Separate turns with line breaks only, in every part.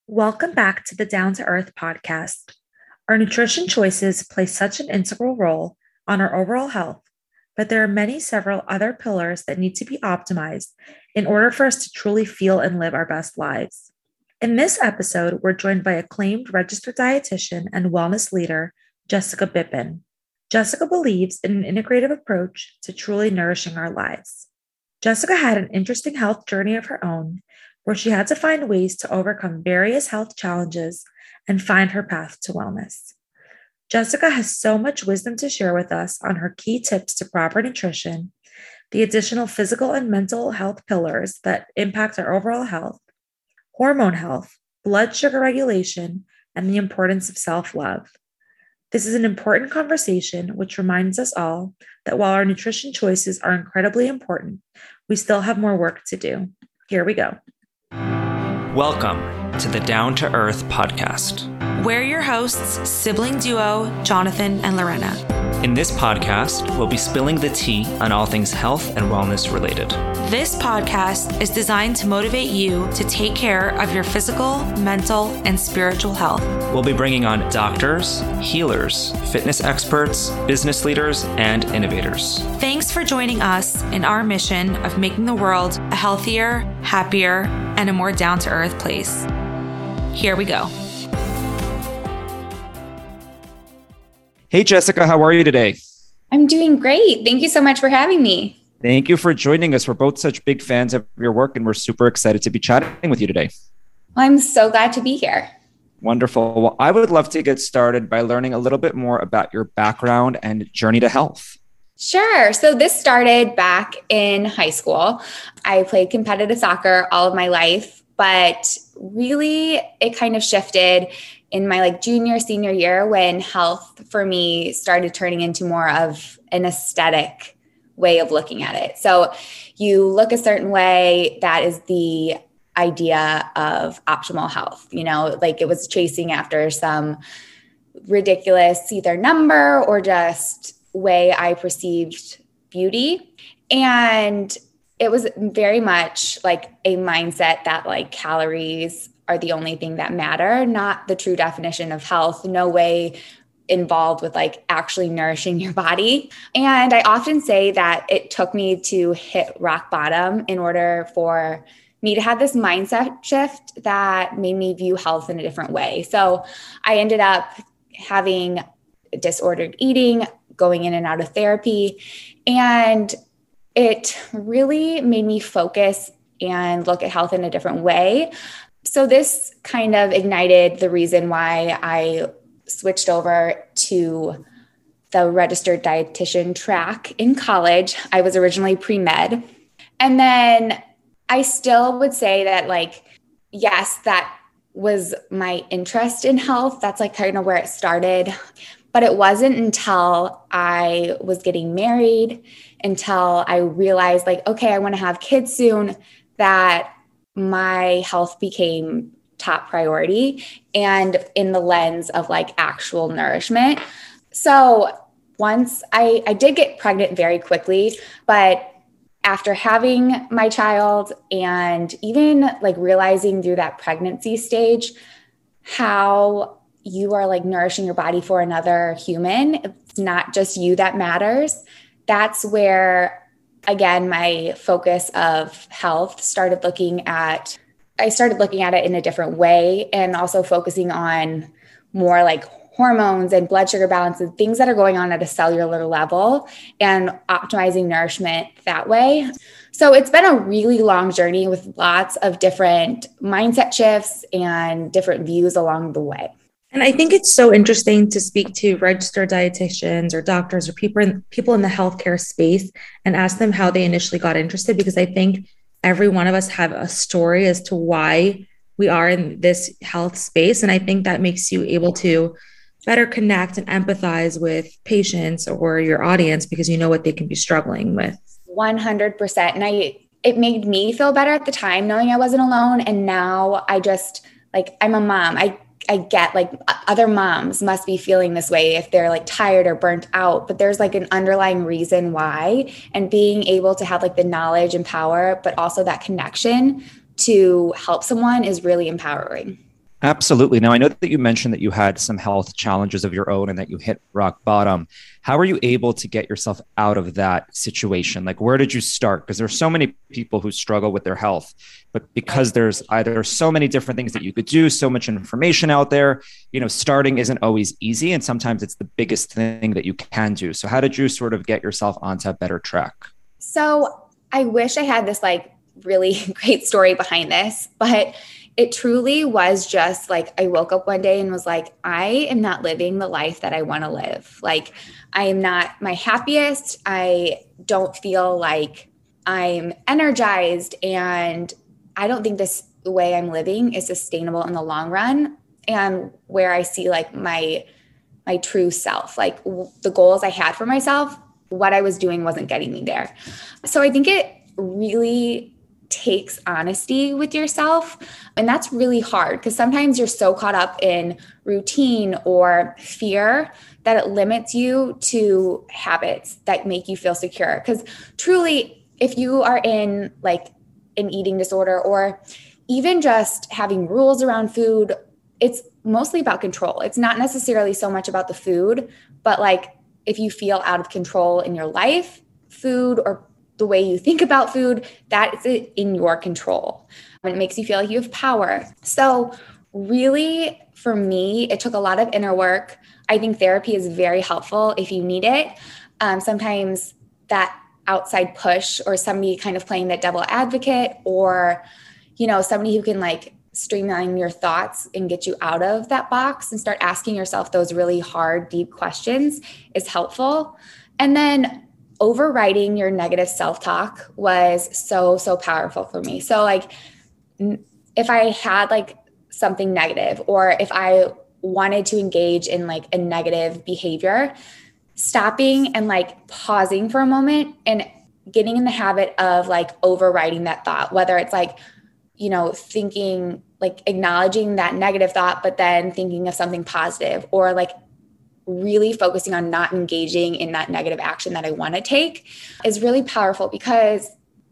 Welcome back to the Down to Earth podcast. Our nutrition choices play such an integral role on our overall health, but there are several other pillars that need to be optimized in order for us to truly feel and live our best lives. In this episode, we're joined by acclaimed registered dietitian and wellness leader, Jessica Bippen. Jessica believes in an integrative approach to truly nourishing our lives. Jessica had an interesting health journey of her own, where she had to find ways to overcome various health challenges and find her path to wellness. Jessica has so much wisdom to share with us on her key tips to proper nutrition, the additional physical and mental health pillars that impact our overall health, hormone health, blood sugar regulation, and the importance of self-love. This is an important conversation which reminds us all that while our nutrition choices are incredibly important, we still have more work to do. Here we go.
Welcome to the Down to Earth podcast.
We're your hosts, sibling duo Jonathan and Lorena.
In this podcast, we'll be spilling the tea on all things health and wellness related.
This podcast is designed to motivate you to take care of your physical, mental, and spiritual health.
We'll be bringing on doctors, healers, fitness experts, business leaders, and innovators.
Thanks for joining us in our mission of making the world a healthier, happier, and a more down-to-earth place. Here we go.
Hey, Jessica, how are you today?
I'm doing great. Thank you so much for having me.
Thank you for joining us. We're both such big fans of your work, and we're super excited to be chatting with you today.
I'm so glad to be here.
Wonderful. Well, I would love to get started by learning a little bit more about your background and journey to health.
Sure. So this started back in high school. I played competitive soccer all of my life, but really it kind of shifted in my junior, senior year when health for me started turning into more of an aesthetic way of looking at it. So you look a certain way, that is the idea of optimal health. It was chasing after some ridiculous either number or just way I perceived beauty. And it was very much like a mindset that calories are the only thing that matter, not the true definition of health, no way involved with actually nourishing your body. And I often say that it took me to hit rock bottom in order for me to have this mindset shift that made me view health in a different way. So I ended up having disordered eating, going in and out of therapy, and it really made me focus and look at health in a different way. So this kind of ignited the reason why I switched over to the registered dietitian track in college. I was originally pre-med. And then I still would say that yes, that was my interest in health. That's kind of where it started. But it wasn't until I was getting married, until I realized okay, I want to have kids soon, that my health became top priority and in the lens of actual nourishment. So once I did get pregnant very quickly, but after having my child and even realizing through that pregnancy stage how you are nourishing your body for another human, it's not just you that matters. That's where, again, my focus of health started looking at it in a different way, and also focusing on more hormones and blood sugar balance and things that are going on at a cellular level and optimizing nourishment that way. So it's been a really long journey with lots of different mindset shifts and different views along the way.
And I think it's so interesting to speak to registered dietitians or doctors or people in the healthcare space and ask them how they initially got interested, because I think every one of us have a story as to why we are in this health space. And I think that makes you able to better connect and empathize with patients or your audience because you know what they can be struggling with.
100%. And it made me feel better at the time knowing I wasn't alone. And now I just I'm a mom. I get other moms must be feeling this way if they're tired or burnt out, but there's an underlying reason why, and being able to have the knowledge and power, but also that connection to help someone is really empowering.
Absolutely. Now, I know that you mentioned that you had some health challenges of your own and that you hit rock bottom. How were you able to get yourself out of that situation? Like, where did you start? Because there's so many people who struggle with their health, but because there's either so many different things that you could do, so much information out there, starting isn't always easy. And sometimes it's the biggest thing that you can do. So how did you sort of get yourself onto a better track?
So I wish I had this like really great story behind this, but it truly was just like, I woke up one day and was like, I am not living the life that I want to live. Like, I am not my happiest. I don't feel like I'm energized. And I don't think the way I'm living is sustainable in the long run. And where I see like my true self, like the goals I had for myself, what I was doing wasn't getting me there. So I think it really takes honesty with yourself. And that's really hard because sometimes you're so caught up in routine or fear that it limits you to habits that make you feel secure. Because truly, if you are in like an eating disorder or even just having rules around food, it's mostly about control. It's not necessarily so much about the food, but like if you feel out of control in your life, food or the way you think about food, that is in your control. And it makes you feel like you have power. So really, for me, it took a lot of inner work. I think therapy is very helpful if you need it. Sometimes that outside push or somebody kind of playing that devil advocate or, somebody who can like streamline your thoughts and get you out of that box and start asking yourself those really hard, deep questions is helpful. And then overriding your negative self-talk was so powerful for me. So like if I had like something negative or if I wanted to engage in like a negative behavior, stopping and like pausing for a moment and getting in the habit of like overriding that thought, whether it's like, thinking like acknowledging that negative thought, but then thinking of something positive or like really focusing on not engaging in that negative action that I want to take is really powerful because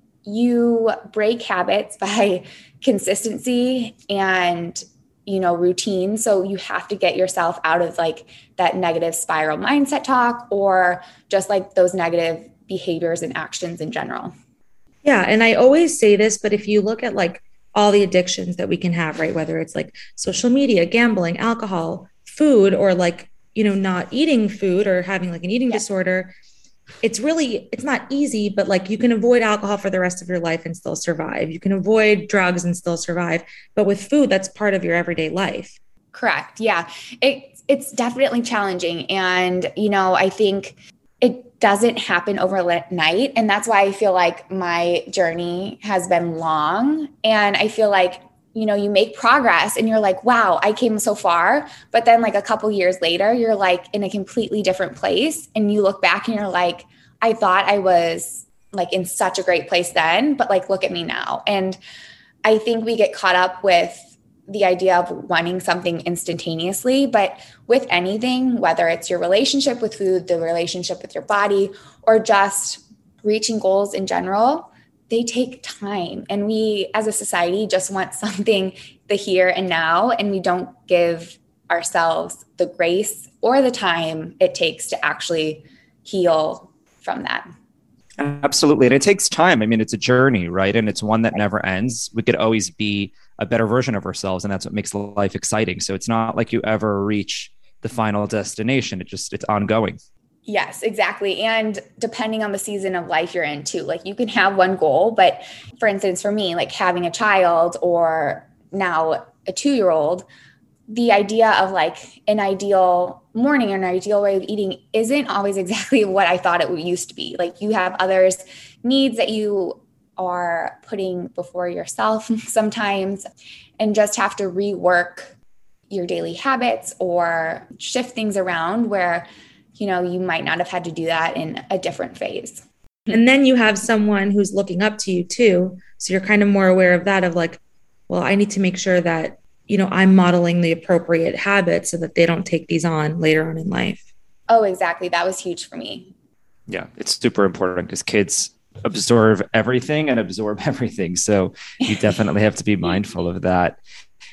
you break habits by consistency and, routine. So you have to get yourself out of like that negative spiral mindset talk or just like those negative behaviors and actions in general.
Yeah. And I always say this, but if you look at like all the addictions that we can have, right, whether it's like social media, gambling, alcohol, food, or like, not eating food or having like an eating disorder, it's not easy, but like you can avoid alcohol for the rest of your life and still survive. You can avoid drugs and still survive. But with food, that's part of your everyday life.
Correct. Yeah. It's definitely challenging. And, I think it doesn't happen overnight. And that's why I feel like my journey has been long. And I feel like you make progress and you're like, wow, I came so far. But then like a couple years later, you're like in a completely different place. And you look back and you're like, I thought I was like in such a great place then, but like, look at me now. And I think we get caught up with the idea of wanting something instantaneously, but with anything, whether it's your relationship with food, the relationship with your body, or just reaching goals in general, they take time. And we as a society just want something the here and now, and we don't give ourselves the grace or the time it takes to actually heal from that.
Absolutely. And it takes time. I mean, it's a journey, right? And it's one that never ends. We could always be a better version of ourselves. And that's what makes life exciting. So it's not like you ever reach the final destination. It's ongoing.
Yes, exactly. And depending on the season of life you're in too, like you can have one goal, but for instance, for me, like having a child or now a 2-year-old, the idea of like an ideal morning or an ideal way of eating isn't always exactly what I thought it used to be. Like you have others' needs that you are putting before yourself sometimes and just have to rework your daily habits or shift things around where you might not have had to do that in a different phase.
And then you have someone who's looking up to you too. So you're kind of more aware of that of like, well, I need to make sure that, I'm modeling the appropriate habits so that they don't take these on later on in life.
Oh, exactly. That was huge for me.
Yeah, it's super important because kids absorb everything. So you definitely have to be mindful of that.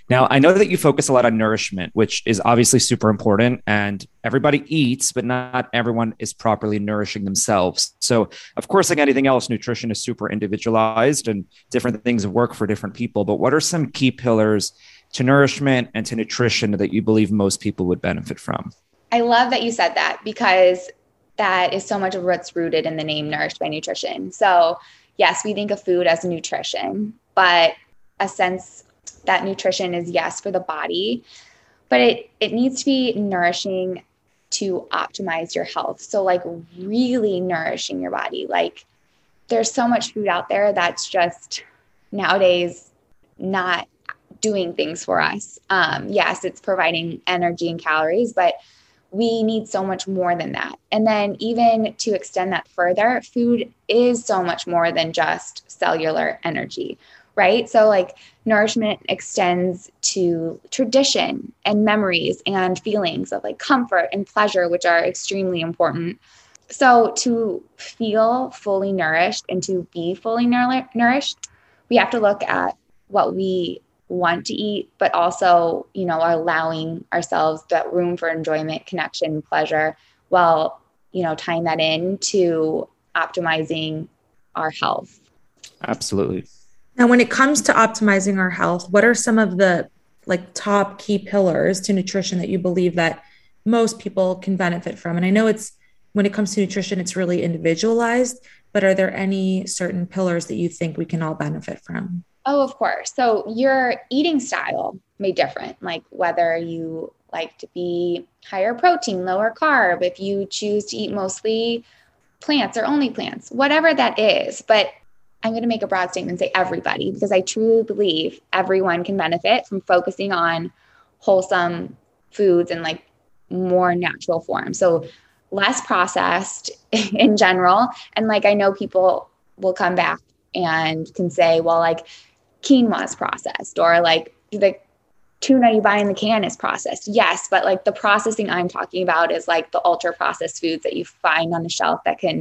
Now, I know that you focus a lot on nourishment, which is obviously super important, and everybody eats, but not everyone is properly nourishing themselves. So, of course, like anything else, nutrition is super individualized and different things work for different people. But what are some key pillars to nourishment and to nutrition that you believe most people would benefit from?
I love that you said that, because that is so much of what's rooted in the name Nourished by Nutrition. So yes, we think of food as nutrition, but a sense that nutrition is, yes, for the body, but it needs to be nourishing to optimize your health. So like really nourishing your body. Like there's so much food out there that's just nowadays not doing things for us. Yes, it's providing energy and calories, but we need so much more than that. And then even to extend that further, food is so much more than just cellular energy, right? So like nourishment extends to tradition and memories and feelings of like comfort and pleasure, which are extremely important. So to feel fully nourished and to be fully nourished, we have to look at what we want to eat, but also, allowing ourselves that room for enjoyment, connection, pleasure, while, tying that in to optimizing our health.
Absolutely.
Now, when it comes to optimizing our health, what are some of the top key pillars to nutrition that you believe that most people can benefit from? And I know when it comes to nutrition, it's really individualized, but are there any certain pillars that you think we can all benefit from?
Oh, of course. So your eating style may differ, like whether you like to be higher protein, lower carb, if you choose to eat mostly plants or only plants, whatever that is. But I'm going to make a broad statement and say everybody, because I truly believe everyone can benefit from focusing on wholesome foods and like more natural forms. So less processed in general. And like, I know people will come back and can say, well, like quinoa is processed, or like the tuna you buy in the can is processed. Yes, but like the processing I'm talking about is like the ultra processed foods that you find on the shelf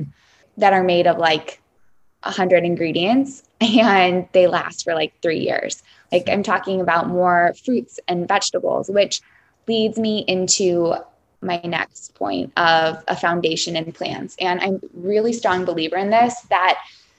that are made of like 100 ingredients and they last for like 3 years. Like I'm talking about more fruits and vegetables, which leads me into my next point of a foundation in plants. And I'm really strong believer in this, that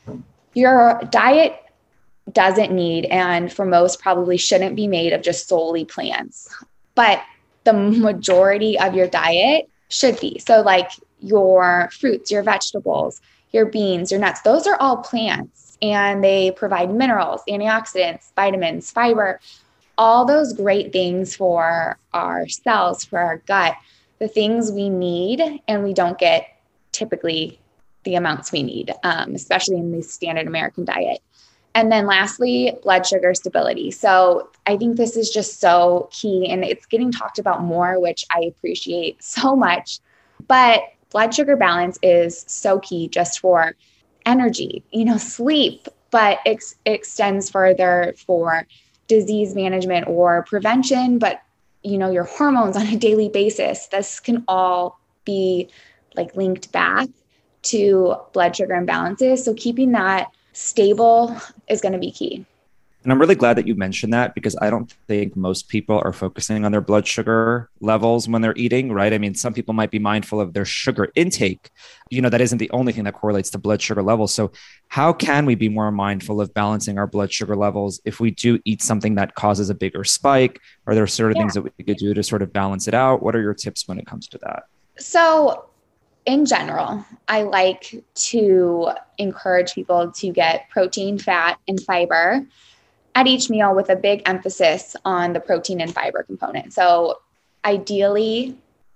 your diet doesn't need, and for most probably shouldn't be made of just solely plants, but the majority of your diet should be. So like your fruits, your vegetables, your beans, your nuts, those are all plants and they provide minerals, antioxidants, vitamins, fiber, all those great things for our cells, for our gut, the things we need, and we don't get typically the amounts we need, especially in the standard American diet. And then lastly, blood sugar stability. So I think this is just so key, and it's getting talked about more, which I appreciate so much. But blood sugar balance is so key just for energy, sleep, but it extends further for disease management or prevention, but your hormones on a daily basis. This can all be like linked back to blood sugar imbalances. So keeping that stable is going to be key.
And I'm really glad that you mentioned that, because I don't think most people are focusing on their blood sugar levels when they're eating, right? I mean, some people might be mindful of their sugar intake. That isn't the only thing that correlates to blood sugar levels. So how can we be more mindful of balancing our blood sugar levels if we do eat something that causes a bigger spike? Are there certain things that we could do to sort of balance it out? What are your tips when it comes to that?
So in general, I like to encourage people to get protein, fat, and fiber at each meal, with a big emphasis on the protein and fiber component. So ideally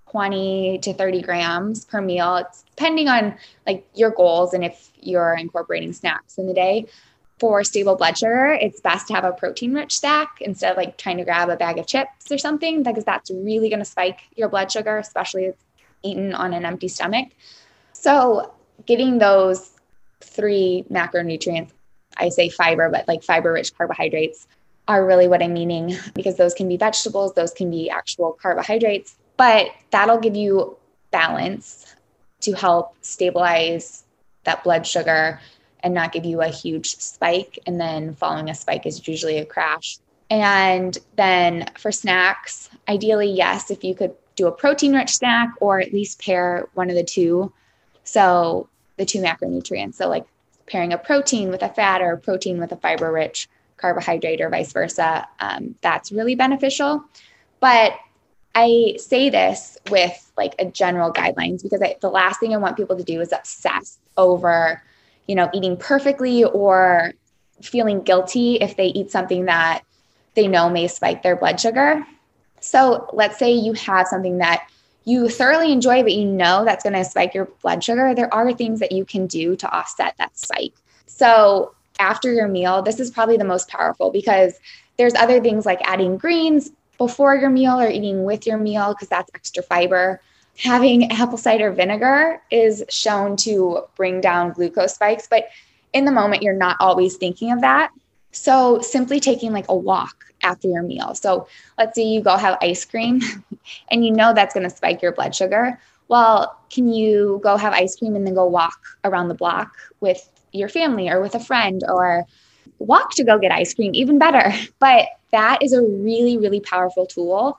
20 to 30 grams per meal. It's depending on like your goals and if you're incorporating snacks in the day. For stable blood sugar, it's best to have a protein-rich snack instead of like trying to grab a bag of chips or something, because that's really going to spike your blood sugar, especially if it's eaten on an empty stomach. So getting those 3 macronutrients, I say fiber, but like fiber-rich carbohydrates are really what I'm meaning, because those can be vegetables, those can be actual carbohydrates, but that'll give you balance to help stabilize that blood sugar and not give you a huge spike. And then following a spike is usually a crash. And then for snacks, ideally, yes, if you could do a protein-rich snack or at least pair one of the two. So the two macronutrients. So like pairing a protein with a fat or a protein with a fiber-rich carbohydrate or vice versa. That's really beneficial. But I say this with like a general guidelines because the last thing I want people to do is obsess over, eating perfectly or feeling guilty if they eat something that they know may spike their blood sugar. So let's say you have something that you thoroughly enjoy, but that's going to spike your blood sugar. There are things that you can do to offset that spike. So after your meal, this is probably the most powerful because there's other things like adding greens before your meal or eating with your meal because that's extra fiber. Having apple cider vinegar is shown to bring down glucose spikes, but in the moment, you're not always thinking of that. So simply taking like a walk after your meal. So let's say you go have ice cream and that's going to spike your blood sugar. Well, can you go have ice cream and then go walk around the block with your family or with a friend or walk to go get ice cream? Even better. But that is a really, really powerful tool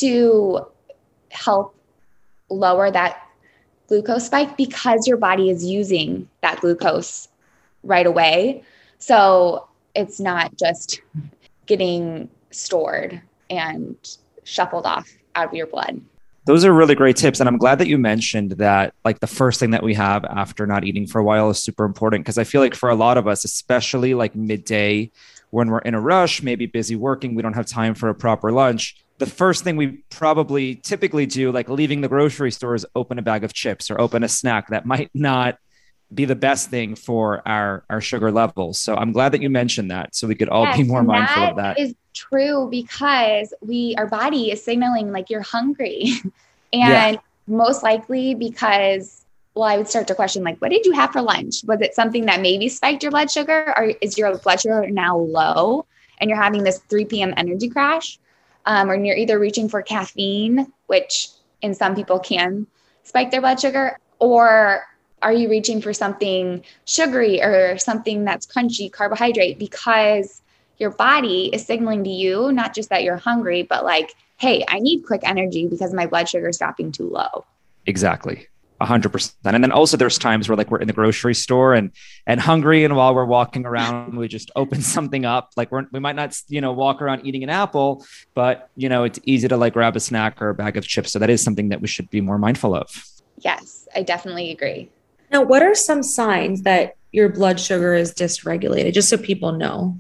to help lower that glucose spike because your body is using that glucose right away. So it's not just getting stored and shuffled off out of your blood.
Those are really great tips. And I'm glad that you mentioned that like the first thing that we have after not eating for a while is super important. Because I feel like for a lot of us, especially like midday when we're in a rush, maybe busy working, we don't have time for a proper lunch. The first thing we probably typically do, like leaving the grocery store, is open a bag of chips or open a snack that might not be the best thing for our sugar levels. So I'm glad that you mentioned that so we could all be more mindful of that.
That is true because our body is signaling like you're hungry and most likely because, I would start to question like, what did you have for lunch? Was it something that maybe spiked your blood sugar or is your blood sugar now low and you're having this 3 p.m. energy crash? Or you're either reaching for caffeine, which in some people can spike their blood sugar, or are you reaching for something sugary or something that's crunchy carbohydrate because your body is signaling to you, not just that you're hungry, but like, hey, I need quick energy because my blood sugar is dropping too low.
Exactly. 100%. And then also there's times where like we're in the grocery store and hungry. And while we're walking around, we just open something up. Like we might not, walk around eating an apple, but it's easy to like grab a snack or a bag of chips. So that is something that we should be more mindful of.
Yes, I definitely agree.
Now, what are some signs that your blood sugar is dysregulated, just so people know?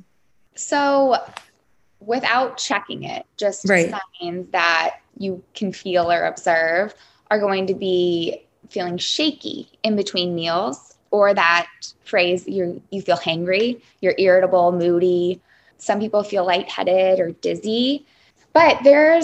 So without checking it, just signs that you can feel or observe are going to be feeling shaky in between meals, or that phrase, you feel hangry, you're irritable, moody. Some people feel lightheaded or dizzy, but there's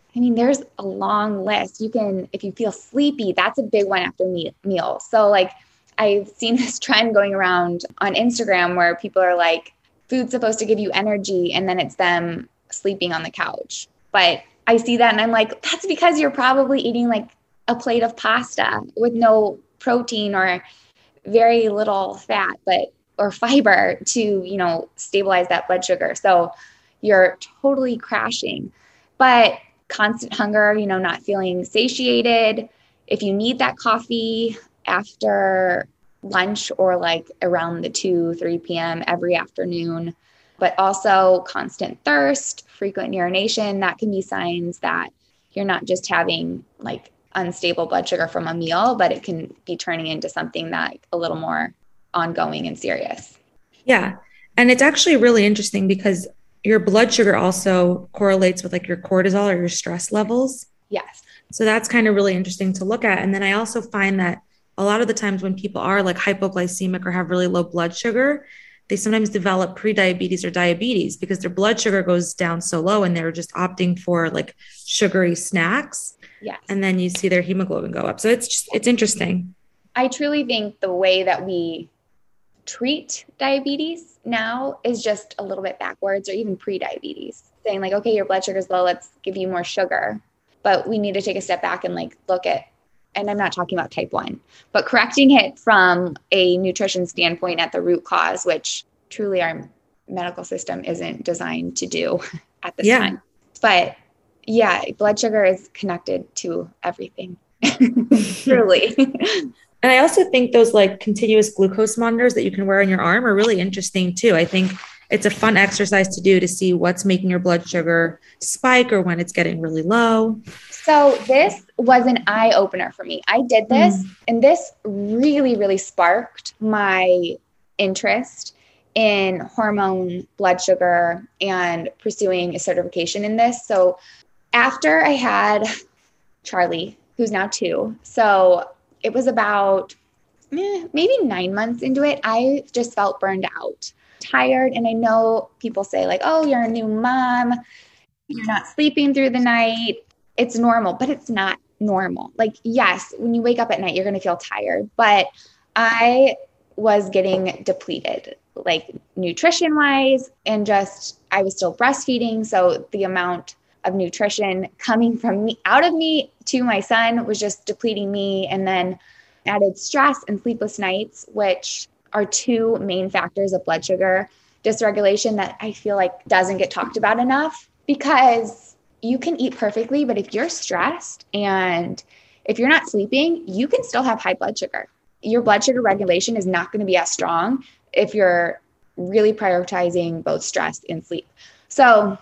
a long list. If you feel sleepy, that's a big one after meals. So like I've seen this trend going around on Instagram where people are like, food's supposed to give you energy, and then it's them sleeping on the couch. But I see that and I'm like, that's because you're probably eating like a plate of pasta with no protein or very little fat, or fiber to, stabilize that blood sugar. So you're totally crashing. But constant hunger, not feeling satiated. If you need that coffee after lunch or like around the 3 p.m. every afternoon, but also constant thirst, frequent urination, that can be signs that you're not just having like unstable blood sugar from a meal, but it can be turning into something that a little more ongoing and serious.
Yeah. And it's actually really interesting because your blood sugar also correlates with like your cortisol or your stress levels.
Yes.
So that's kind of really interesting to look at. And then I also find that a lot of the times when people are like hypoglycemic or have really low blood sugar, they sometimes develop prediabetes or diabetes because their blood sugar goes down so low and they're just opting for like sugary snacks.
Yes.
And then you see their hemoglobin go up. So it's interesting.
I truly think the way that we treat diabetes now is just a little bit backwards, or even pre-diabetes, saying like, okay, your blood sugar is low, let's give you more sugar. But we need to take a step back and like look at, and I'm not talking about type 1, but correcting it from a nutrition standpoint at the root cause, which truly are medical system isn't designed to do at this time. But yeah, blood sugar is connected to everything. Truly.
And I also think those like continuous glucose monitors that you can wear on your arm are really interesting too. I think it's a fun exercise to do to see what's making your blood sugar spike or when it's getting really low.
So this was an eye opener for me. I did this and this really, really sparked my interest in hormone, blood sugar, and pursuing a certification in this. So after I had Charlie, who's now 2, so it was about maybe 9 months into it, I just felt burned out, tired. And I know people say like, oh, you're a new mom, you're not sleeping through the night. It's normal, but it's not normal. Like, yes, when you wake up at night, you're going to feel tired, but I was getting depleted, like nutrition wise, and just, I was still breastfeeding. So the amount of nutrition coming from me, out of me to my son was just depleting me. And then added stress and sleepless nights, which are 2 main factors of blood sugar dysregulation that I feel like doesn't get talked about enough, because you can eat perfectly, but if you're stressed and if you're not sleeping, you can still have high blood sugar. Your blood sugar regulation is not going to be as strong if you're really prioritizing both stress and sleep. So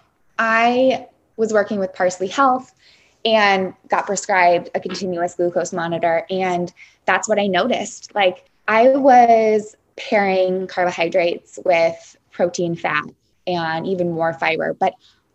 I was working with Parsley Health and got prescribed a continuous glucose monitor. And that's what I noticed. Like, I was pairing carbohydrates with protein, fat, and even more fiber, but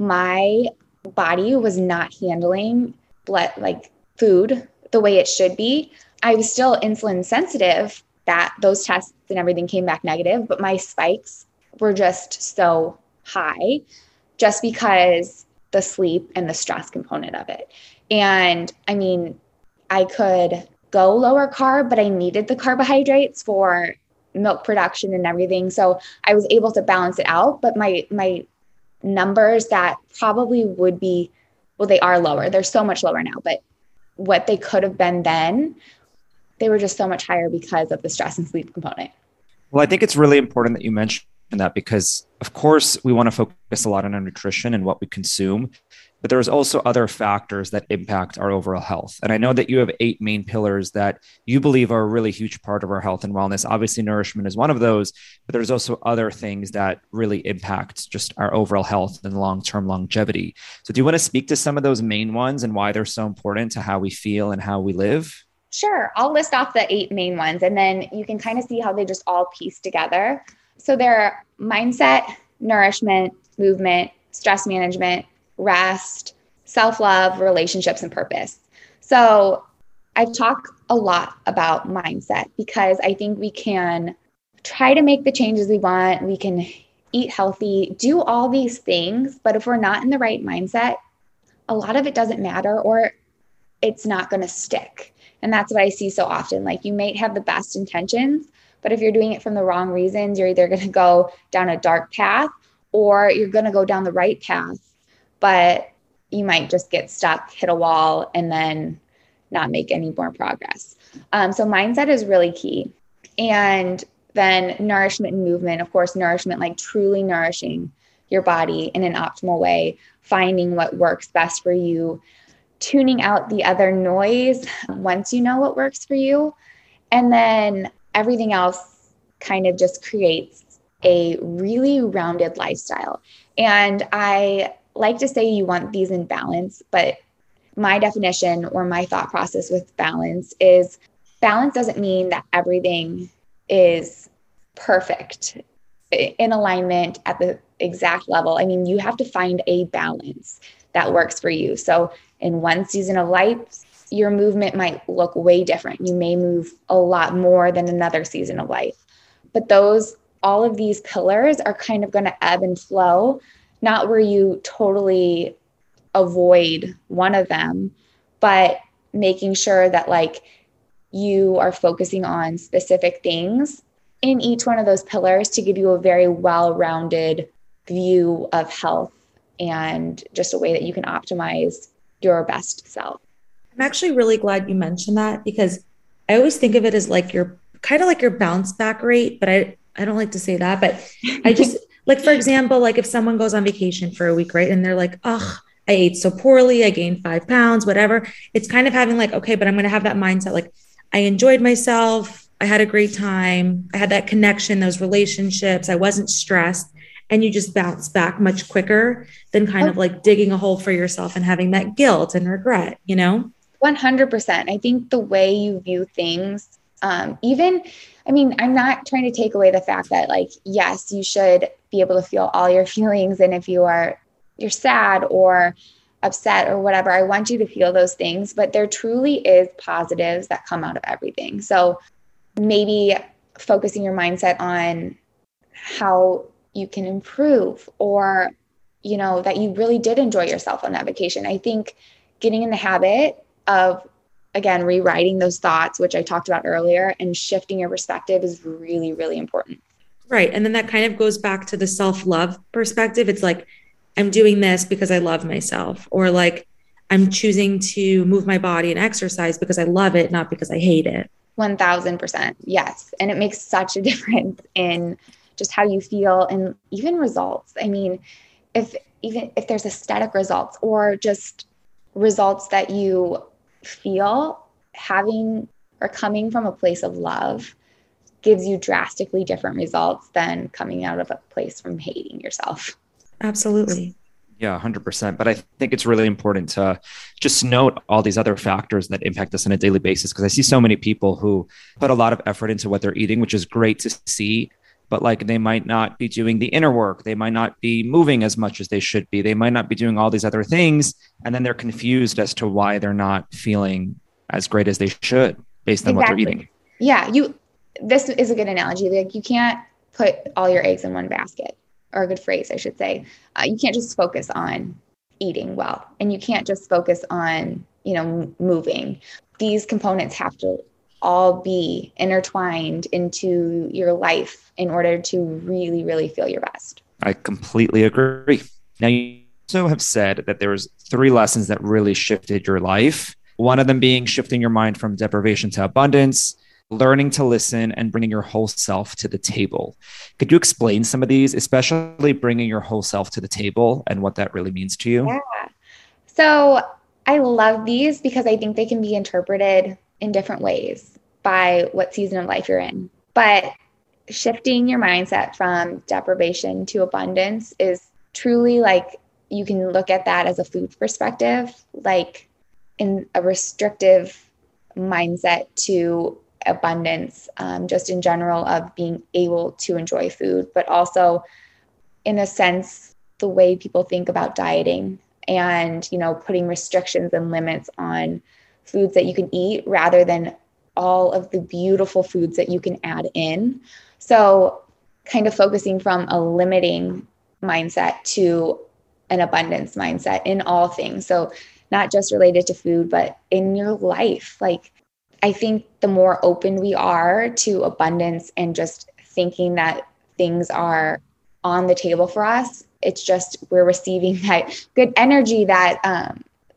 my body was not handling blood, like food, the way it should be. I was still insulin sensitive, that those tests and everything came back negative, but my spikes were just so high just because the sleep and the stress component of it. And I mean, I could go lower carb, but I needed the carbohydrates for milk production and everything. So I was able to balance it out, but my numbers that probably would be, well, they are lower. They're so much lower now, but what they could have been then, they were just so much higher because of the stress and sleep component.
Well, I think it's really important that you mentioned that, because of course we want to focus a lot on our nutrition and what we consume, but there's also other factors that impact our overall health. And I know that you have 8 main pillars that you believe are a really huge part of our health and wellness. Obviously, nourishment is one of those, but there's also other things that really impact just our overall health and long-term longevity. So do you want to speak to some of those main ones and why they're so important to how we feel and how we live?
Sure. I'll list off the 8 main ones, and then you can kind of see how they just all piece together. So they're mindset, nourishment, movement, stress management, rest, self-love, relationships, and purpose. So I've talked a lot about mindset because I think we can try to make the changes we want. We can eat healthy, do all these things, but if we're not in the right mindset, a lot of it doesn't matter, or it's not going to stick. And that's what I see so often. Like, you might have the best intentions, but if you're doing it from the wrong reasons, you're either going to go down a dark path or you're going to go down the right path, but you might just get stuck, hit a wall, and then not make any more progress. So mindset is really key. And then nourishment and movement, of course, nourishment, like truly nourishing your body in an optimal way, finding what works best for you, tuning out the other noise once you know what works for you. And then everything else kind of just creates a really rounded lifestyle. And I like to say you want these in balance, but my definition or my thought process with balance is balance doesn't mean that everything is perfect in alignment at the exact level. I mean, you have to find a balance that works for you. So in one season of life, your movement might look way different. You may move a lot more than another season of life, but all of these pillars are kind of going to ebb and flow, not where you totally avoid one of them, but making sure that like you are focusing on specific things in each one of those pillars to give you a very well-rounded view of health and just a way that you can optimize your best self.
I'm actually really glad you mentioned that, because I always think of it as like your kind of like your bounce back rate, but I don't like to say that, but I just Like, for example, like if someone goes on vacation for a week, right? And they're like, oh, I ate so poorly, I gained 5 pounds, whatever. It's kind of having like, okay, but I'm going to have that mindset. Like, I enjoyed myself. I had a great time. I had that connection, those relationships. I wasn't stressed. And you just bounce back much quicker than kind of like digging a hole for yourself and having that guilt and regret,
100%. I think the way you view things, I'm not trying to take away the fact that like, yes, you should be able to feel all your feelings. And if you're sad or upset or whatever, I want you to feel those things, but there truly is positives that come out of everything. So maybe focusing your mindset on how you can improve, or, that you really did enjoy yourself on that vacation. I think getting in the habit of, again, rewriting those thoughts, which I talked about earlier, and shifting your perspective is really, really important.
Right. And then that kind of goes back to the self-love perspective. It's like, I'm doing this because I love myself, or like I'm choosing to move my body and exercise because I love it, not because I hate it.
1000%. Yes. And it makes such a difference in just how you feel and even results. I mean, if there's aesthetic results or just results that you feel having or coming from a place of love gives you drastically different results than coming out of a place from hating yourself.
Absolutely.
Yeah, 100%. But I think it's really important to just note all these other factors that impact us on a daily basis, because I see so many people who put a lot of effort into what they're eating, which is great to see. But like they might not be doing the inner work. They might not be moving as much as they should be. They might not be doing all these other things. And then they're confused as to why they're not feeling as great as they should based on what they're eating.
Yeah. This is a good analogy. Like you can't put all your eggs in one basket, or a good phrase, I should say. You can't just focus on eating well, and you can't just focus on, moving. These components have to all be intertwined into your life in order to really, really feel your best.
I completely agree. Now, you also have said that there was 3 lessons that really shifted your life. One of them being shifting your mind from deprivation to abundance, learning to listen, and bringing your whole self to the table. Could you explain some of these, especially bringing your whole self to the table and what that really means to you?
Yeah. So I love these because I think they can be interpreted in different ways by what season of life you're in. But shifting your mindset from deprivation to abundance is truly like, you can look at that as a food perspective, like in a restrictive mindset to abundance, just in general of being able to enjoy food, but also in a sense, the way people think about dieting and, putting restrictions and limits on foods that you can eat rather than all of the beautiful foods that you can add in. So kind of focusing from a limiting mindset to an abundance mindset in all things. So not just related to food, but in your life. Like, I think the more open we are to abundance and just thinking that things are on the table for us, it's just we're receiving that good energy that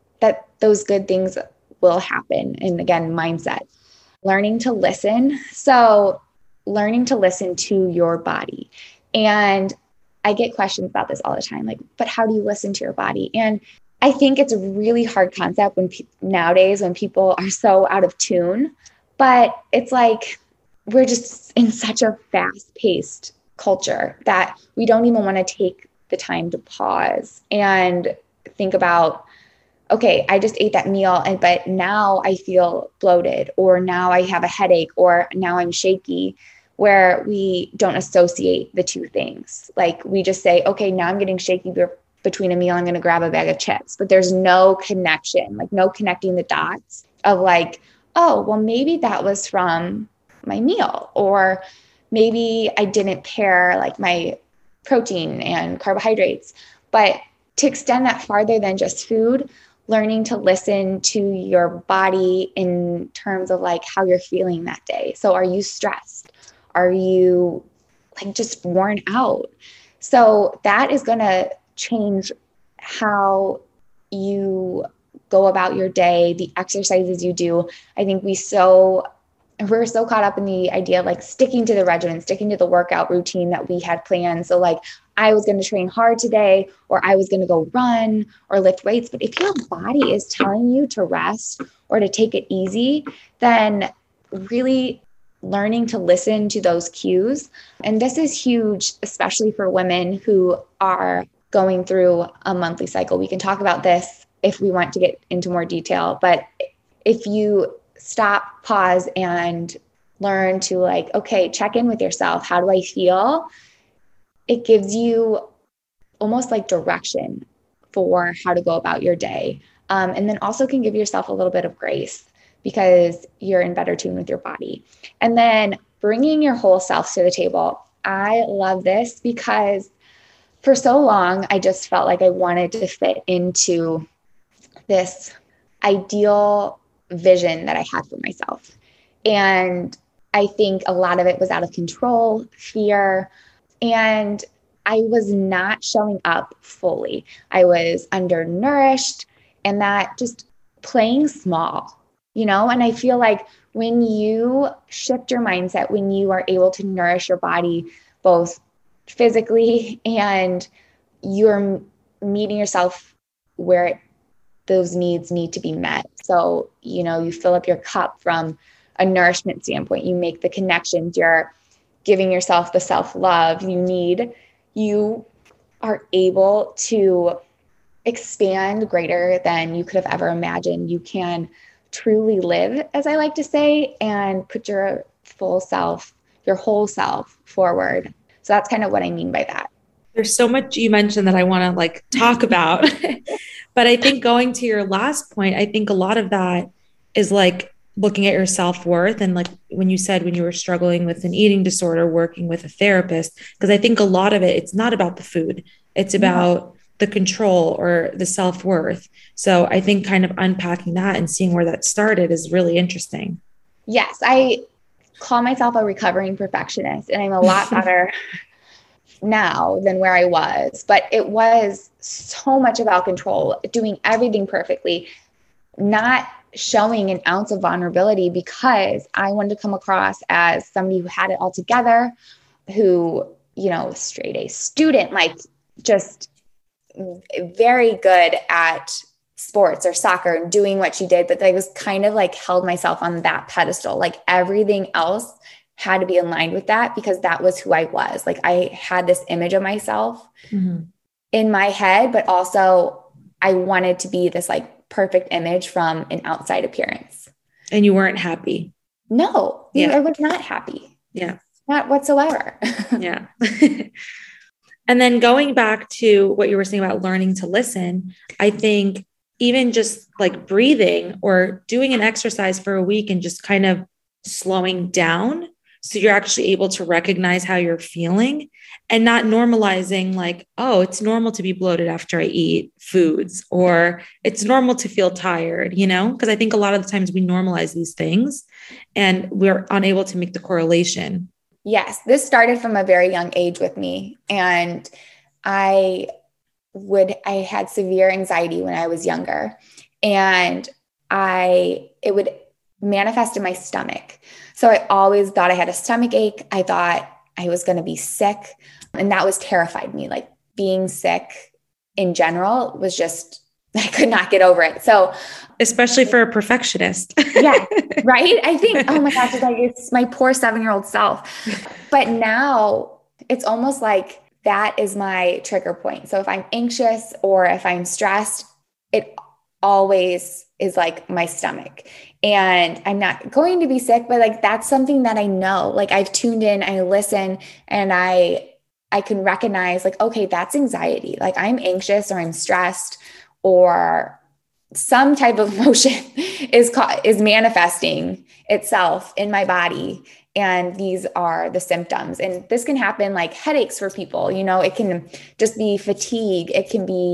those good things will happen. And again, mindset, learning to listen. So learning to listen to your body. And I get questions about this all the time, like, but how do you listen to your body? And I think it's a really hard concept nowadays when people are so out of tune, but it's like, we're just in such a fast-paced culture that we don't even want to take the time to pause and think about, okay, I just ate that meal, but now I feel bloated, or now I have a headache, or now I'm shaky, where we don't associate the two things. Like we just say, okay, now I'm getting shaky between a meal, I'm going to grab a bag of chips, but there's no connection, like no connecting the dots of like, oh, well, maybe that was from my meal, or maybe I didn't pair like my protein and carbohydrates. But to extend that farther than just food, learning to listen to your body in terms of like how you're feeling that day. So are you stressed? Are you like just worn out? So that is going to change how you go about your day, the exercises you do. I think we so we're so caught up in the idea of like sticking to the regimen, sticking to the workout routine that we had planned. So like I was going to train hard today, or I was going to go run or lift weights. But if your body is telling you to rest or to take it easy, then really learning to listen to those cues. And this is huge, especially for women who are going through a monthly cycle. We can talk about this if we want to get into more detail, but if you stop, pause, and learn to like, okay, check in with yourself. How do I feel? It gives you almost like direction for how to go about your day. And then also can give yourself a little bit of grace because you're in better tune with your body. And then bringing your whole self to the table. I love this because for so long, I just felt like I wanted to fit into this ideal vision that I had for myself. And I think a lot of it was out of control, fear, and I was not showing up fully. I was undernourished and that just playing small, and I feel like when you shift your mindset, when you are able to nourish your body, both physically and you're meeting yourself where those needs need to be met. So, you fill up your cup from a nourishment standpoint, you make the connections, you're giving yourself the self-love you need, you are able to expand greater than you could have ever imagined. You can truly live, as I like to say, and put your full self, your whole self forward. So that's kind of what I mean by that.
There's so much you mentioned that I want to like talk about, but I think going to your last point, I think a lot of that is like looking at your self-worth. And like when you said, when you were struggling with an eating disorder, working with a therapist, because I think a lot of it, it's not about the food, it's about the control or the self-worth. So I think kind of unpacking that and seeing where that started is really interesting.
Yes. I call myself a recovering perfectionist, and I'm a lot better now than where I was, but it was so much about control, doing everything perfectly, not showing an ounce of vulnerability because I wanted to come across as somebody who had it all together, who, straight A student, like just very good at sports or soccer and doing what she did. But I was kind of like held myself on that pedestal, like everything else had to be in line with that because that was who I was. Like I had this image of myself in my head, but also I wanted to be this like perfect image from an outside appearance.
And you weren't happy?
No, I was not happy.
Yeah.
Not whatsoever.
Yeah. And then going back to what you were saying about learning to listen, I think even just like breathing or doing an exercise for a week and just kind of slowing down. So you're actually able to recognize how you're feeling and not normalizing like, oh, it's normal to be bloated after I eat foods, or it's normal to feel tired, because I think a lot of the times we normalize these things and we're unable to make the correlation.
Yes. This started from a very young age with me. And I had severe anxiety when I was younger, and it would manifest in my stomach. So I always thought I had a stomach ache. I thought I was going to be sick. And that was terrified me. Like being sick in general was just, I could not get over it. So
especially for a perfectionist.
Yeah. Right. I think, oh my gosh, it's my poor 7-year-old self. But now it's almost like that is my trigger point. So if I'm anxious or if I'm stressed, it always is like my stomach, and I'm not going to be sick, but like, that's something that I know, like I've tuned in, I listen, and I can recognize like, okay, that's anxiety. Like I'm anxious or I'm stressed or some type of emotion is manifesting itself in my body. And these are the symptoms. And this can happen like headaches for people, it can just be fatigue. It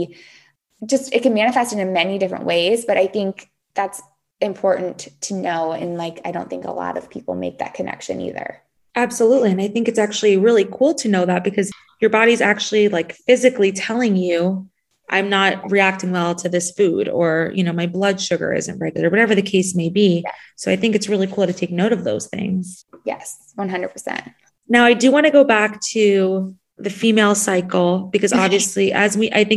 can manifest in many different ways, but I think that's important to know. And like, I don't think a lot of people make that connection either.
Absolutely. And I think it's actually really cool to know that because your body's actually like physically telling you I'm not reacting well to this food, or, my blood sugar isn't regular, whatever the case may be.
Yeah.
So I think it's really cool to take note of those things.
Yes, 100%.
Now, I do want to go back to the female cycle, because obviously I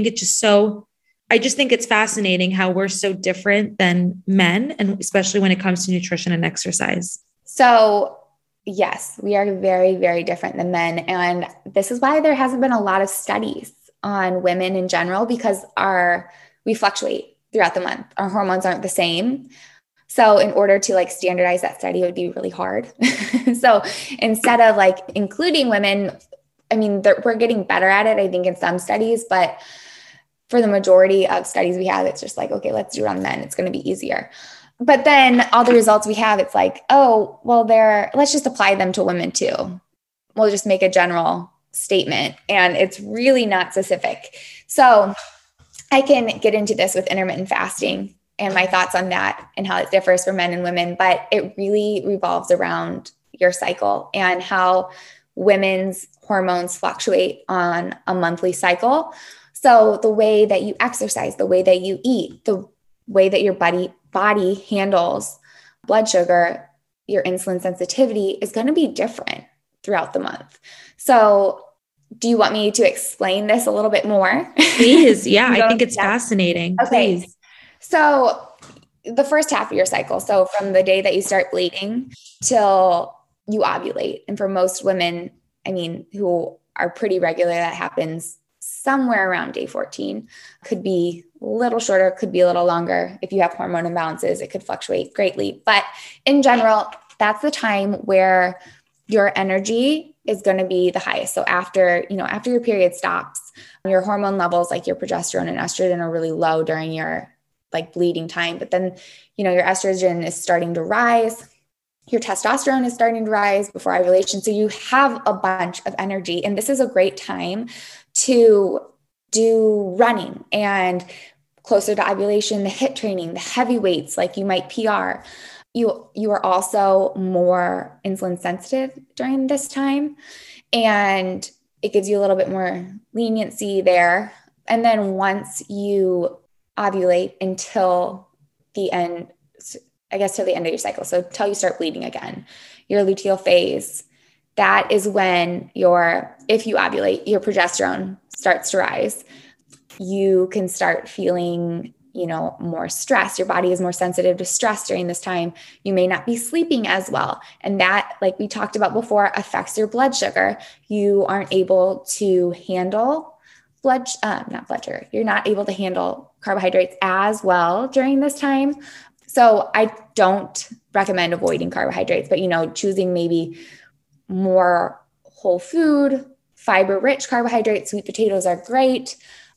just think it's fascinating how we're so different than men, and especially when it comes to nutrition and exercise.
So yes, we are very, very different than men. And this is why there hasn't been a lot of studies on women in general, because we fluctuate throughout the month. Our hormones aren't the same. So in order to standardize that study, it would be really hard. So instead of including women, I mean, we're getting better at it, I think, in some studies, but for the majority of studies we have, it's just okay, let's do it on men. It's going to be easier. But then all the results we have, it's oh, well, let's just apply them to women too. We'll just make a general statement, and it's really not specific. So I can get into this with intermittent fasting and my thoughts on that and how it differs for men and women, but it really revolves around your cycle and how women's hormones fluctuate on a monthly cycle. So the way that you exercise, the way that you eat, the way that your body handles blood sugar, your insulin sensitivity is going to be different throughout the month. So do you want me to explain this a little bit more?
Please. Yeah, I think it's fascinating.
Okay.
Please.
So the first half of your cycle, so from the day that you start bleeding till you ovulate. And for most women, who are pretty regular, that happens somewhere around day 14. Could be a little shorter, could be a little longer. If you have hormone imbalances, it could fluctuate greatly. But in general, that's the time where your energy is going to be the highest. So after your period stops, your hormone levels, like your progesterone and estrogen, are really low during your bleeding time. But then, your estrogen is starting to rise. Your testosterone is starting to rise before ovulation. So you have a bunch of energy. And this is a great time to do running, and closer to ovulation, the HIIT training, the heavy weights, like you might PR. You are also more insulin sensitive during this time, and it gives you a little bit more leniency there. And then once you ovulate until the end, I guess till the end of your cycle, so till you start bleeding again, your luteal phase, that is when if you ovulate, your progesterone starts to rise. You can start feeling, more stress. Your body is more sensitive to stress during this time. You may not be sleeping as well. And that, like we talked about before, affects your blood sugar. You aren't able to handle not blood sugar. You're not able to handle carbohydrates as well during this time. So I don't recommend avoiding carbohydrates, but, choosing maybe more whole food, fiber-rich carbohydrates. Sweet potatoes are great.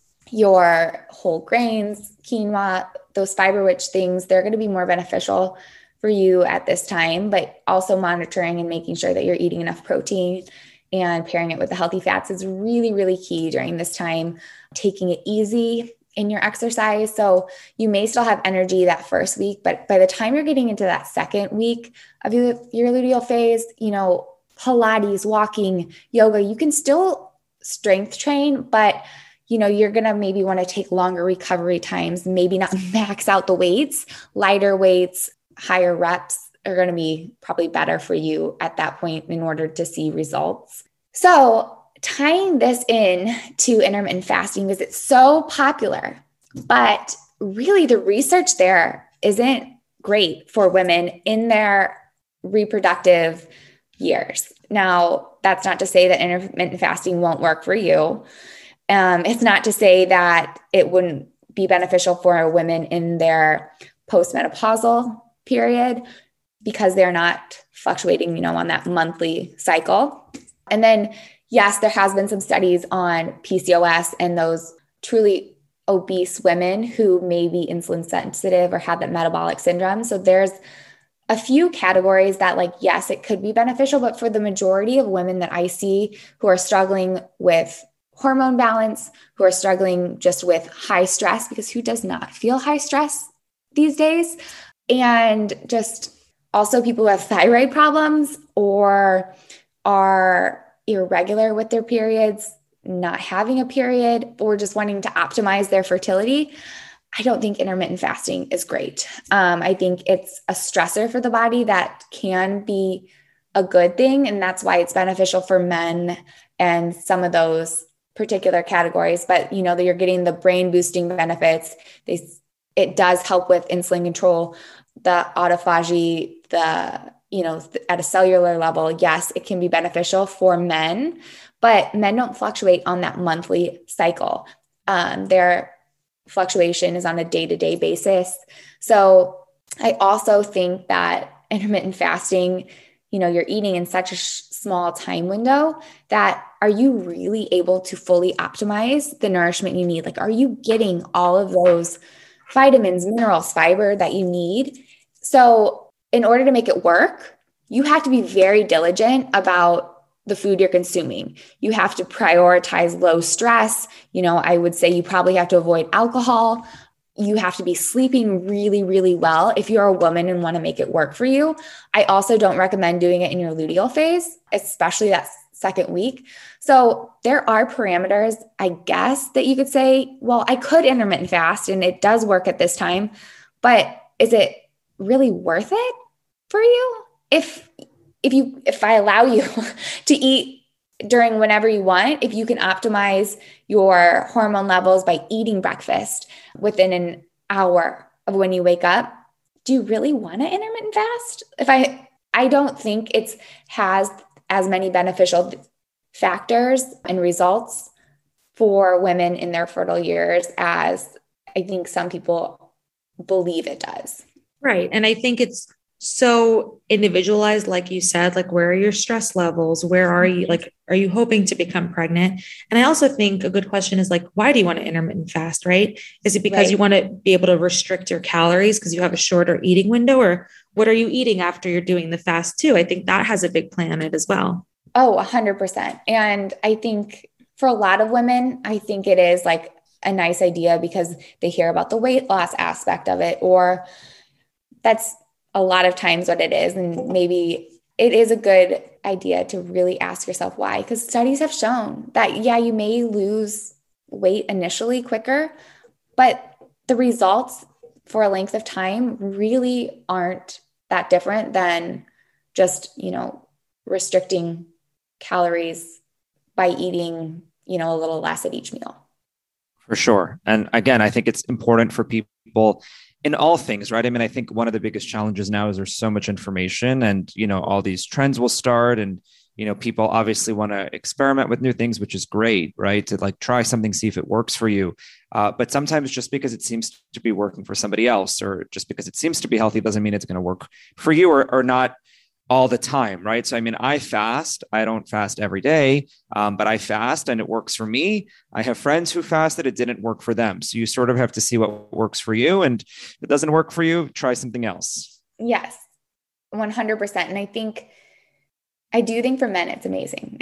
Your whole grains, quinoa, those fiber-rich things, they're going to be more beneficial for you at this time, but also monitoring and making sure that you're eating enough protein and pairing it with the healthy fats is really, really key during this time. Taking it easy in your exercise. So you may still have energy that first week, but by the time you're getting into that second week of your luteal phase, Pilates, walking, yoga, you can still strength train, but you're going to maybe want to take longer recovery times, maybe not max out the weights. Lighter weights, higher reps are going to be probably better for you at that point in order to see results. So tying this in to intermittent fasting, because it's so popular, but really the research there isn't great for women in their reproductive years. Now, that's not to say that intermittent fasting won't work for you. It's not to say that it wouldn't be beneficial for women in their postmenopausal period, because they're not fluctuating, on that monthly cycle. And then, yes, there has been some studies on PCOS and those truly obese women who may be insulin sensitive or have that metabolic syndrome. So there's a few categories that, yes, it could be beneficial, but for the majority of women that I see who are struggling with hormone balance, who are struggling just with high stress, because who does not feel high stress these days? And just also people who have thyroid problems or are irregular with their periods, not having a period or just wanting to optimize their fertility, I don't think intermittent fasting is great. I think it's a stressor for the body that can be a good thing. And that's why it's beneficial for men and some of those particular categories. But, you know, that you're getting the brain boosting benefits. It does help with insulin control, the autophagy, at a cellular level. Yes, it can be beneficial for men, but men don't fluctuate on that monthly cycle. Their fluctuation is on a day-to-day basis. So I also think that intermittent fasting, you're eating in such a small time window that are you really able to fully optimize the nourishment you need? Like, are you getting all of those vitamins, minerals, fiber that you need? So in order to make it work, you have to be very diligent about the food you're consuming. You have to prioritize low stress. I would say you probably have to avoid alcohol. You have to be sleeping really, really well if you're a woman and want to make it work for you. I also don't recommend doing it in your luteal phase, especially that second week. So there are parameters, I guess, that you could say, well, I could intermittent fast and it does work at this time, but is it really worth it for you? If I allow you to eat during whenever you want, if you can optimize your hormone levels by eating breakfast within an hour of when you wake up, do you really want to intermittent fast? I don't think it has as many beneficial factors and results for women in their fertile years as I think some people believe it does.
Right. And I think it's so individualized, like you said, like, where are your stress levels? Where are you? Like, are you hoping to become pregnant? And I also think a good question is like, why do you want to intermittent fast, right? Is it because you want to be able to restrict your calories because you have a shorter eating window, or what are you eating after you're doing the fast too? I think that has a big play on it as well.
Oh, 100%. And I think for a lot of women, I think it is like a nice idea because they hear about the weight loss aspect of it, or that's a lot of times what it is. And maybe it is a good idea to really ask yourself why, because studies have shown that, yeah, you may lose weight initially quicker, but the results for a length of time really aren't that different than just, restricting calories by eating, a little less at each meal.
For sure. And again, I think it's important for people in all things, right? I mean, I think one of the biggest challenges now is there's so much information and, all these trends will start and, people obviously want to experiment with new things, which is great, right? To like try something, see if it works for you. But sometimes just because it seems to be working for somebody else, or just because it seems to be healthy doesn't mean it's going to work for you or not all the time, right? So, I mean, I fast. I don't fast every day, but I fast and it works for me. I have friends who fasted. It didn't work for them. So you sort of have to see what works for you. And if it doesn't work for you, try something else.
Yes, 100%. And I do think for men, it's amazing.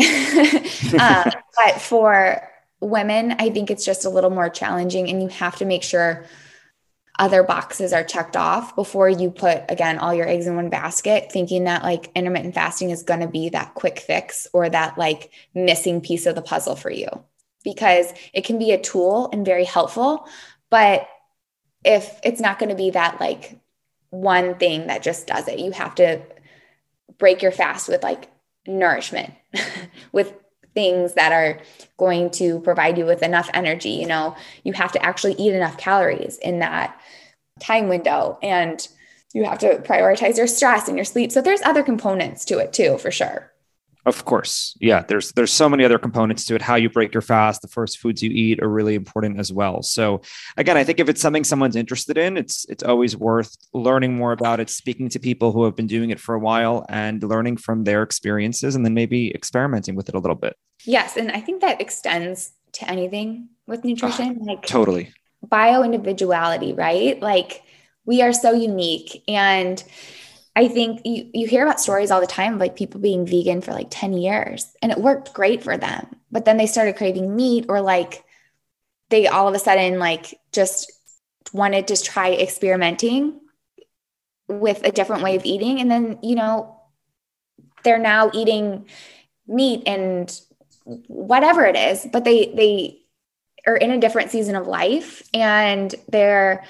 But for women, I think it's just a little more challenging, and you have to make sure other boxes are checked off before you put, again, all your eggs in one basket, thinking that like intermittent fasting is going to be that quick fix or that like missing piece of the puzzle for you, because it can be a tool and very helpful. But if it's not going to be that like one thing that just does it, you have to break your fast with like nourishment, with things that are going to provide you with enough energy. You have to actually eat enough calories in that time window, and you have to prioritize your stress and your sleep. So there's other components to it too, for sure.
Of course. Yeah. There's so many other components to it. How you break your fast, the first foods you eat are really important as well. So again, I think if it's something someone's interested in, it's always worth learning more about it, speaking to people who have been doing it for a while and learning from their experiences, and then maybe experimenting with it a little bit.
Yes. And I think that extends to anything with nutrition, like
totally
bio-individuality, right? Like we are so unique. And I think you hear about stories all the time of like people being vegan for like 10 years and it worked great for them, but then they started craving meat, or like they all of a sudden like just wanted to try experimenting with a different way of eating. And then, they're now eating meat and whatever it is, but they are in a different season of life, and they're,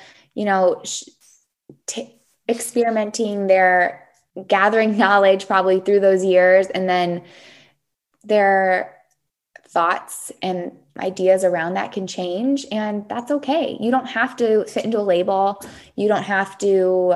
experimenting, they're gathering knowledge probably through those years. And then their thoughts and ideas around that can change, and that's okay. You don't have to fit into a label. You don't have to,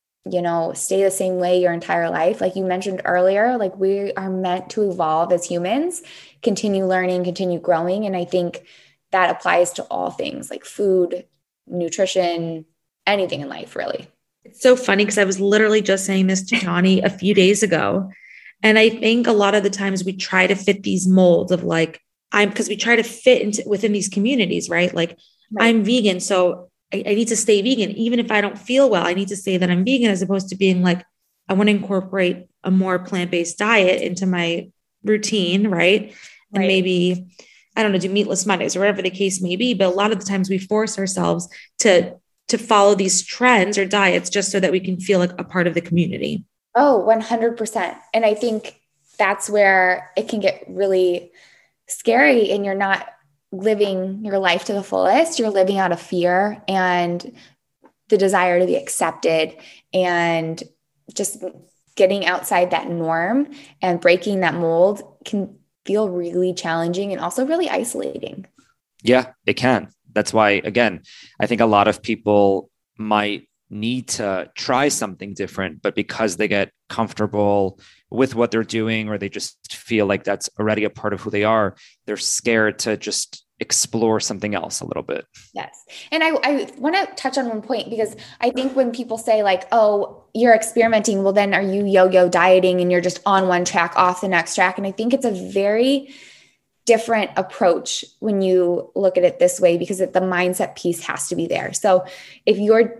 stay the same way your entire life. Like you mentioned earlier, like we are meant to evolve as humans, continue learning, continue growing. And I think that applies to all things like food, nutrition, anything in life, really.
It's so funny because I was literally just saying this to Johnny a few days ago. And I think a lot of the times we try to fit these molds of like, because we try to fit within these communities, right? Like right. I'm vegan, so I need to stay vegan. Even if I don't feel well, I need to say that I'm vegan, as opposed to being like, I want to incorporate a more plant-based diet into my routine, right? And maybe, I don't know, do meatless Mondays or whatever the case may be. But a lot of the times we force ourselves to follow these trends or diets just so that we can feel like a part of the community.
Oh, 100%. And I think that's where it can get really scary, and you're not living your life to the fullest. You're living out of fear and the desire to be accepted, and just getting outside that norm and breaking that mold can feel really challenging and also really isolating.
Yeah, it can. That's why, again, I think a lot of people might need to try something different, but because they get comfortable with what they're doing, or they just feel like that's already a part of who they are, they're scared to just explore something else a little bit.
Yes. And I want to touch on one point, because I think when people say like, oh, you're experimenting, well, then are you yo-yo dieting and you're just on one track, off the next track? And I think it's a very different approach when you look at it this way, because the mindset piece has to be there. So if you're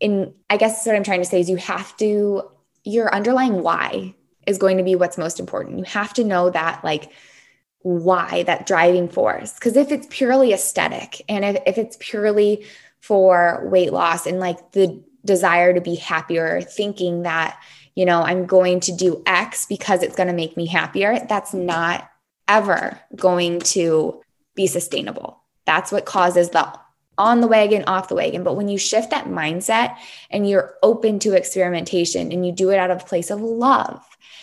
I guess what I'm trying to say is your underlying why is going to be what's most important. You have to know that, like, why, that driving force. Because if it's purely aesthetic, and if it's purely for weight loss and like the desire to be happier, thinking that, I'm going to do X because it's going to make me happier, that's not ever going to be sustainable. That's what causes the on the wagon, off the wagon. But when you shift that mindset and you're open to experimentation, and you do it out of a place of love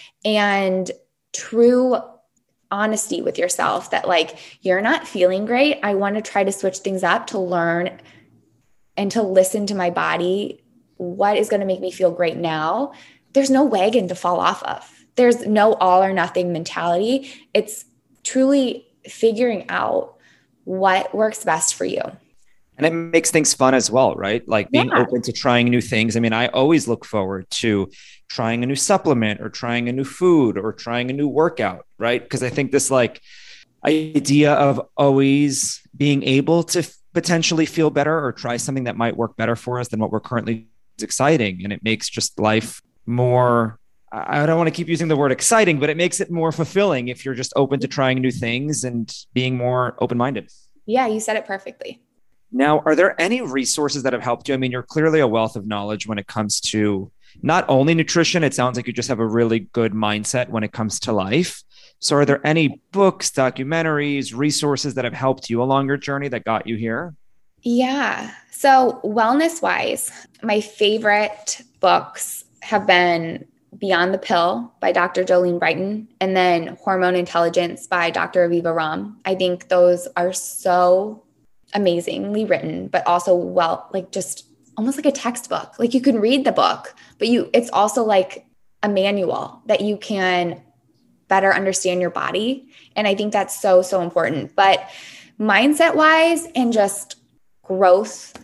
and true honesty with yourself, that like, you're not feeling great, I want to try to switch things up to learn and to listen to my body. What is going to make me feel great now? There's no wagon to fall off of. There's no all or nothing mentality. It's truly figuring out what works best for you.
And it makes things fun as well, right? Like being open to trying new things. I mean, I always look forward to trying a new supplement, or trying a new food, or trying a new workout, right? Because I think this like idea of always being able to potentially feel better or try something that might work better for us than what we're currently doing is exciting. And it makes just life more, I don't want to keep using the word exciting, but it makes it more fulfilling if you're just open to trying new things and being more open-minded.
Yeah, you said it perfectly.
Now, are there any resources that have helped you? I mean, you're clearly a wealth of knowledge when it comes to not only nutrition. It sounds like you just have a really good mindset when it comes to life. So are there any books, documentaries, resources that have helped you along your journey that got you here?
Yeah. So wellness-wise, my favorite books have been Beyond the Pill by Dr. Jolene Brighten, and then Hormone Intelligence by Dr. Aviva Romm. I think those are so amazingly written, but also just almost like a textbook. Like you can read the book, but it's also like a manual that you can better understand your body. And I think that's so, so important. But mindset wise and just growth,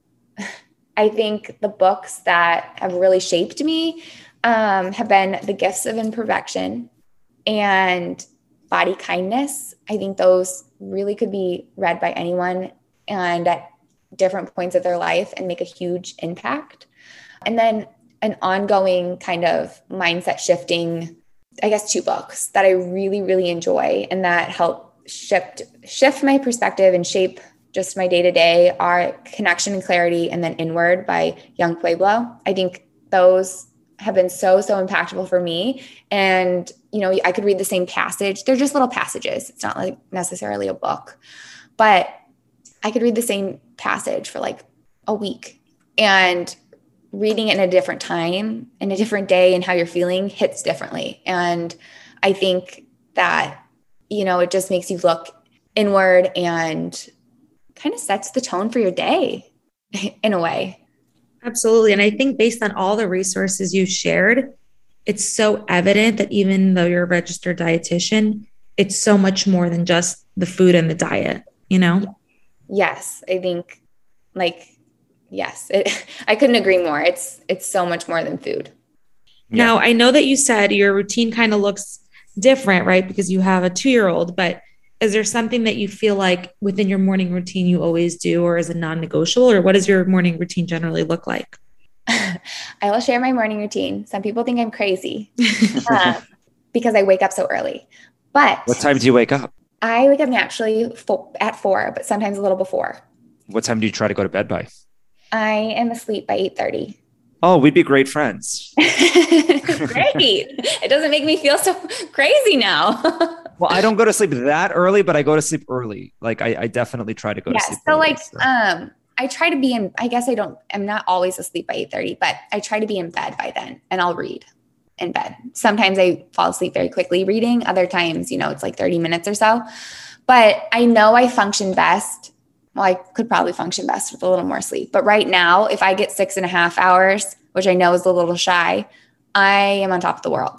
I think the books that have really shaped me have been The Gifts of Imperfection and Body Kindness. I think those really could be read by anyone and at different points of their life and make a huge impact. And then an ongoing kind of mindset shifting, I guess, 2 books that I really, really enjoy and that help shift my perspective and shape just my day-to-day are Connection and Clarity, and then Inward by Yung Pueblo. I think those have been so impactful for me. And, you know, I could read the same passage. They're just little passages. It's not like necessarily a book, but I could read the same passage for like a week, and reading it in a different time, in a different day, and how you're feeling hits differently. And I think that, you know, it just makes you look inward and kind of sets the tone for your day in a way.
Absolutely. And I think based on all the resources you shared, it's so evident that even though you're a registered dietitian, it's so much more than just the food and the diet, you know?
Yes. I think yes, I couldn't agree more. It's so much more than food.
Now, I know that you said your routine kind of looks different, right? Because you have a 2-year-old, but is there something that you feel like within your morning routine you always do, or is it non-negotiable, or what does your morning routine generally look like?
I will share my morning routine. Some people think I'm crazy because I wake up so early. But
what time do you wake up?
I wake up naturally at 4, but sometimes a little before.
What time do you try to go to bed by?
I am asleep by 8:30.
Oh, we'd be great friends.
Great. It doesn't make me feel so crazy now.
Well, I don't go to sleep that early, but I go to sleep early. Like I definitely try to go to sleep early.
I try to be in, I guess I'm not always asleep by 8:30, but I try to be in bed by then, and I'll read in bed. Sometimes I fall asleep very quickly reading. Other times, you know, it's like 30 minutes or so, but I know I function best. Well, I could probably function best with a little more sleep, but right now, if I get 6.5 hours, which I know is a little shy, I am on top of the world.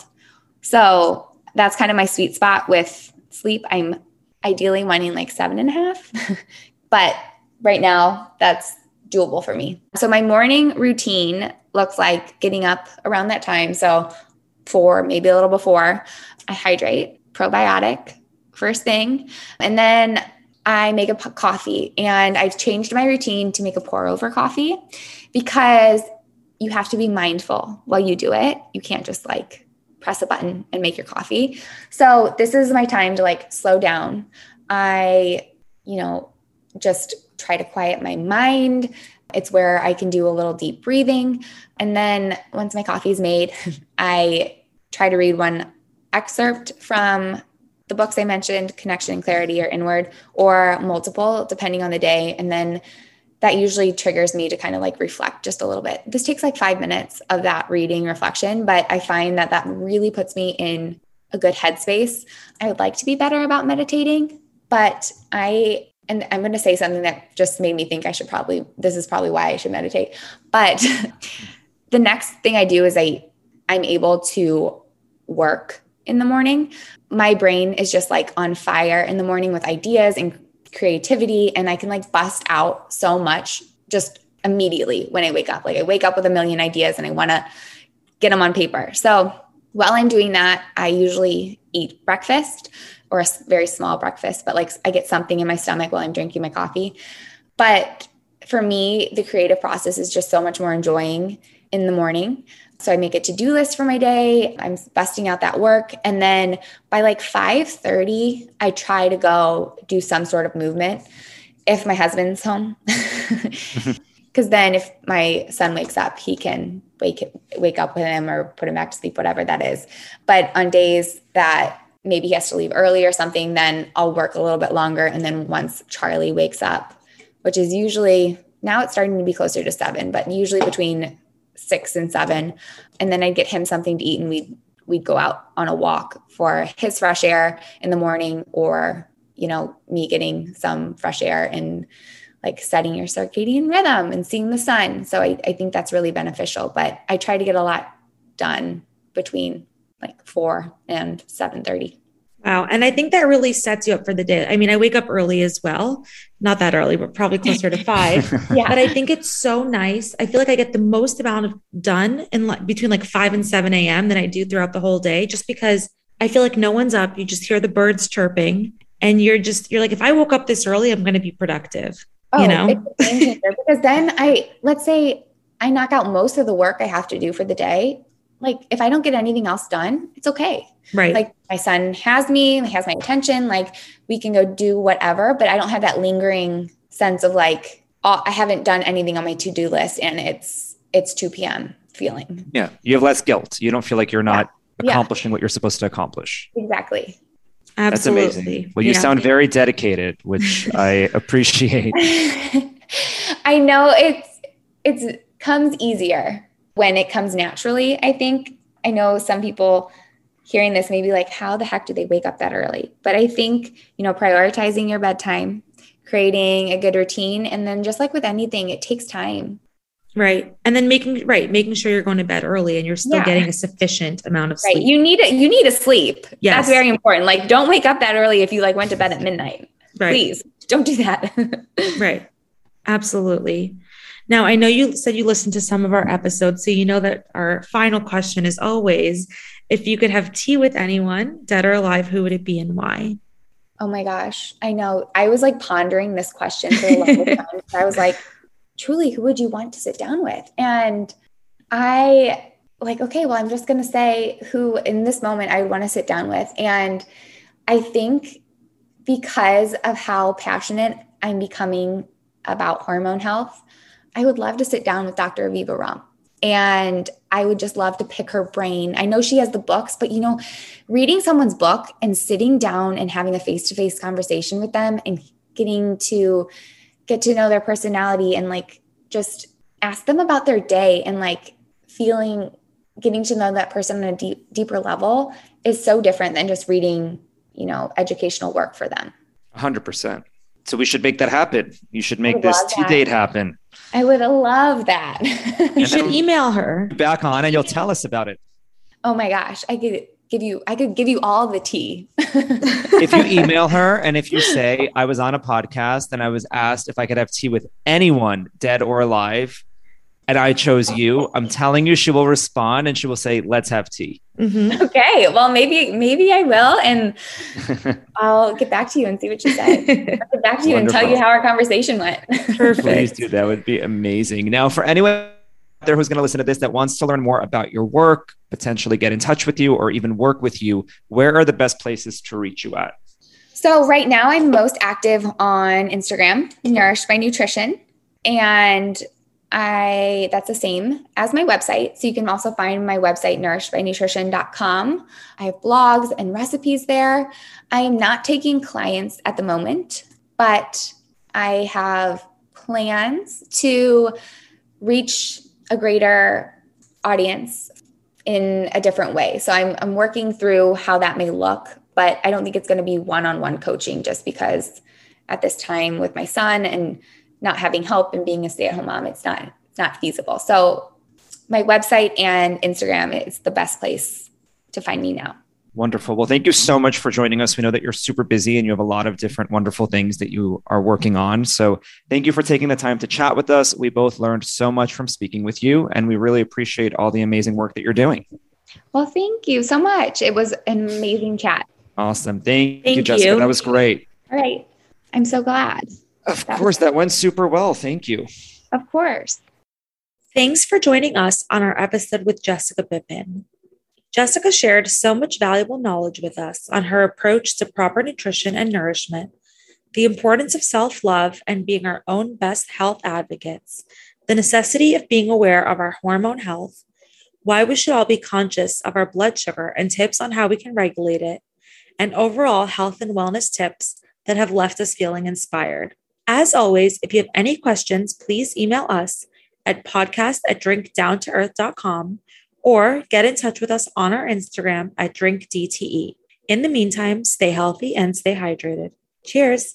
So that's kind of my sweet spot with sleep. I'm ideally wanting like 7.5, but right now that's doable for me. So my morning routine looks like getting up around that time. So 4, maybe a little before, I hydrate, probiotic first thing. And then I make a coffee, and I've changed my routine to make a pour over coffee because you have to be mindful while you do it. You can't just like press a button and make your coffee. So this is my time to like slow down. I, you know, just try to quiet my mind. It's where I can do a little deep breathing. And then once my coffee is made, I try to read one excerpt from the books I mentioned, Connection and Clarity or Inward, or multiple, depending on the day. And then that usually triggers me to kind of like reflect just a little bit. This takes like 5 minutes of that reading reflection, but I find that really puts me in a good headspace. I would like to be better about meditating, but and I'm going to say something that just made me think this is probably why I should meditate. But the next thing I do is I'm able to work in the morning. My brain is just like on fire in the morning with ideas and creativity. And I can like bust out so much just immediately when I wake up. Like I wake up with a million ideas and I want to get them on paper. So while I'm doing that, I usually eat breakfast, or a very small breakfast, but like I get something in my stomach while I'm drinking my coffee. But for me, the creative process is just so much more enjoying in the morning. So I make a to-do list for my day. I'm busting out that work. And then by like 5:30, I try to go do some sort of movement if my husband's home. Because then if my son wakes up, he can wake up with him or put him back to sleep, whatever that is. But on days that maybe he has to leave early or something, then I'll work a little bit longer. And then once Charlie wakes up, which is usually, now it's starting to be closer to 7, but usually between 6 and 7. And then I'd get him something to eat, and we'd go out on a walk for his fresh air in the morning, or, you know, me getting some fresh air and like setting your circadian rhythm and seeing the sun. So I think that's really beneficial, but I try to get a lot done between like 4 and 7:30.
Wow. And I think that really sets you up for the day. I mean, I wake up early as well, not that early, but probably closer to 5.
Yeah.
But I think it's so nice. I feel like I get the most amount of done in between like 5 and 7 a.m. than I do throughout the whole day, just because I feel like no one's up. You just hear the birds chirping, and you're like, if I woke up this early, I'm going to be productive.
Oh,
you know,
because then let's say I knock out most of the work I have to do for the day. Like if I don't get anything else done, it's okay.
Right.
Like my son has my attention, like we can go do whatever, but I don't have that lingering sense of like, oh, I haven't done anything on my to-do list and it's 2 p.m. feeling.
Yeah. You have less guilt. You don't feel like you're not accomplishing what you're supposed to accomplish.
Exactly.
Absolutely.
That's amazing. Well, you sound very dedicated, which I appreciate.
I know it comes easier when it comes naturally. I think I know some people hearing this may be like, how the heck do they wake up that early? But I think, prioritizing your bedtime, creating a good routine, and then just like with anything, it takes time.
Right. And then making sure you're going to bed early and you're still getting a sufficient amount of sleep.
Right. You need to sleep.
Yes.
That's very important. Like, don't wake up that early if you like went to bed at midnight.
Right.
Please don't do that.
Right. Absolutely. Now, I know you said you listened to some of our episodes, so you know that our final question is always, if you could have tea with anyone, dead or alive, who would it be and why?
Oh my gosh. I know. I was like pondering this question for a long time. I was like, truly, who would you want to sit down with? And I okay, well, I'm just going to say who in this moment I would want to sit down with. And I think because of how passionate I'm becoming about hormone health, I would love to sit down with Dr. Aviva Romm. And I would just love to pick her brain. I know she has the books, but reading someone's book and sitting down and having a face-to-face conversation with them and getting to get to know their personality and just ask them about their day and getting to know that person on a deeper level is so different than just reading, educational work for them.
100%. So we should make that happen. You should make this tea date happen.
I would love that.
You should email her
back on and you'll tell us about it.
Oh my gosh. I could give you all the tea.
If you email her and if you say, I was on a podcast and I was asked if I could have tea with anyone, dead or alive, and I chose you, I'm telling you, she will respond and she will say, let's have tea.
Mm-hmm.
Okay. Well, maybe I will. And I'll get back to you and see what you said. I'll get back to you and tell you how our conversation went.
Perfect.
Please do. That would be amazing. Now, for anyone there who's going to listen to this that wants to learn more about your work, potentially get in touch with you or even work with you, where are the best places to reach you at?
So right now I'm most active on Instagram, Nourished by Nutrition. And that's the same as my website. So you can also find my website, nourishedbynutrition.com. I have blogs and recipes there. I am not taking clients at the moment, but I have plans to reach a greater audience in a different way. So I'm working through how that may look, but I don't think it's going to be one-on-one coaching just because at this time with my son and not having help and being a stay-at-home mom, it's not feasible. So my website and Instagram is the best place to find me now.
Wonderful. Well, thank you so much for joining us. We know that you're super busy and you have a lot of different wonderful things that you are working on. So thank you for taking the time to chat with us. We both learned so much from speaking with you, and we really appreciate all the amazing work that you're doing.
Well, thank you so much. It was an amazing chat.
Awesome. Thank you, Jessica. That was great.
All right. I'm so glad.
Of course, that went super well. Thank you.
Of course.
Thanks for joining us on our episode with Jessica Pippin. Jessica shared so much valuable knowledge with us on her approach to proper nutrition and nourishment, the importance of self-love and being our own best health advocates, the necessity of being aware of our hormone health, why we should all be conscious of our blood sugar and tips on how we can regulate it, and overall health and wellness tips that have left us feeling inspired. As always, if you have any questions, please email us at podcast@drinkdowntoearth.com or get in touch with us on our Instagram at drinkdte. In the meantime, stay healthy and stay hydrated. Cheers.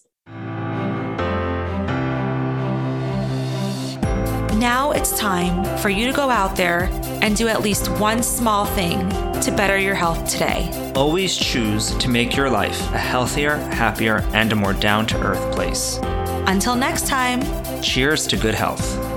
Now it's time for you to go out there and do at least one small thing to better your health today.
Always choose to make your life a healthier, happier, and a more down-to-earth place.
Until next time,
cheers to good health.